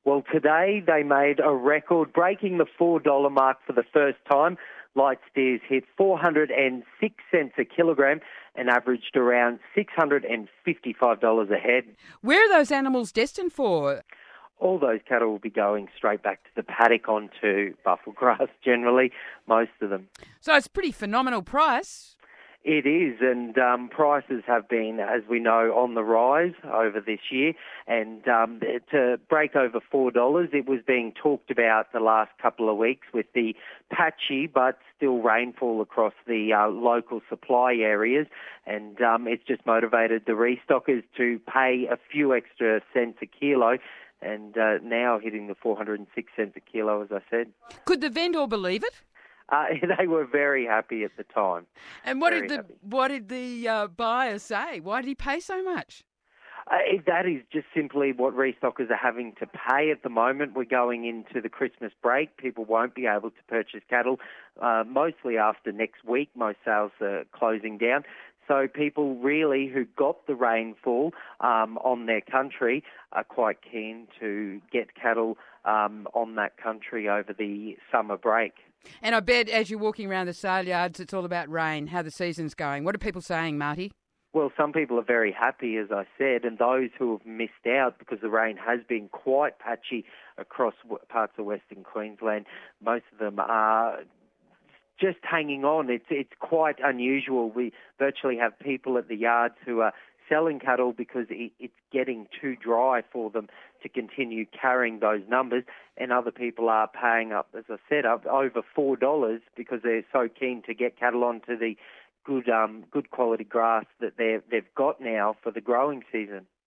Well, today they made a record, breaking the $4 mark for the first time. Light steers hit 406 cents a kilogram and averaged around $655 a head. Where are those animals destined for? All those cattle will be going straight back to the paddock onto buffel grass generally, most of them. So it's a pretty phenomenal price. It is, and prices have been, as we know, on the rise over this year. And to break over $4, it was being talked about the last couple of weeks with the patchy but still rainfall across the local supply areas. And it's just motivated the restockers to pay a few extra cents a kilo. And now hitting the 406 cents a kilo, as I said. Could the vendor believe it? They were very happy at the time. And what did the buyer say? Why did he pay so much? That is just simply what restockers are having to pay at the moment. We're going into the Christmas break. People won't be able to purchase cattle, mostly after next week. Most sales are closing down. So people really who got the rainfall on their country are quite keen to get cattle on that country over the summer break. And I bet as you're walking around the sale yards, it's all about rain, how the season's going. What are people saying, Marty? Well, some people are very happy, as I said, and those who have missed out because the rain has been quite patchy across parts of Western Queensland, most of them are just hanging on. It's quite unusual. We virtually have people at the yards who are selling cattle because it's getting too dry for them to continue carrying those numbers, and other people are paying up, as I said, up over $4 because they're so keen to get cattle onto the good quality grass that they've got now for the growing season.